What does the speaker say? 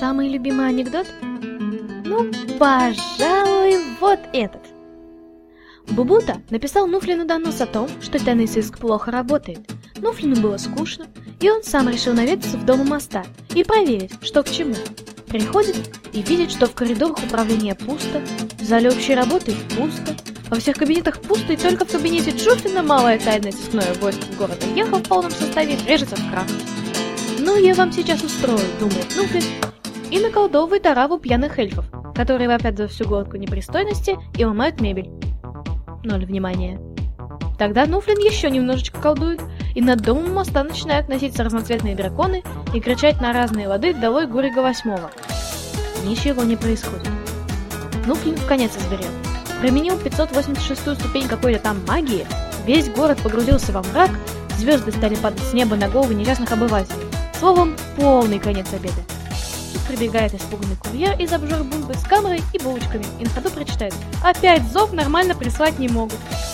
самый любимый анекдот? Ну, пожалуй, вот этот. Бубута написал Нуфлину донос о том, что тайный сыск плохо работает. Нуфлину было скучно, и он сам решил наведаться в дом у моста и проверить, что к чему. Приходит и видит, что в коридорах управления пусто, в зале общей работы пусто, во всех кабинетах пусто, и только в кабинете Джуфина малое тайное сыскное войско города Еха в полном составе режется в крах. «Ну, я вам сейчас устрою», — думает Нуфлин, и наколдовывает ораву пьяных эльфов, которые вопят за всю глотку непристойности и ломают мебель. 0 внимания. Тогда Нуфлин еще немножечко колдует, и над домом у моста начинают носиться разноцветные драконы и кричать на разные лады «Долой Гурига VIII». Ничего не происходит. Нуфлин вконец озверел. Применил 586-ю ступень какой-то там магии, весь город погрузился во мрак, звезды стали падать с неба на головы несчастных обывателей. Словом, полный конец обеда. Тут прибегает испуганный курьер из обжор бульбы с камерой и булочками и на ходу прочитает: «Опять зов, нормально прислать не могут».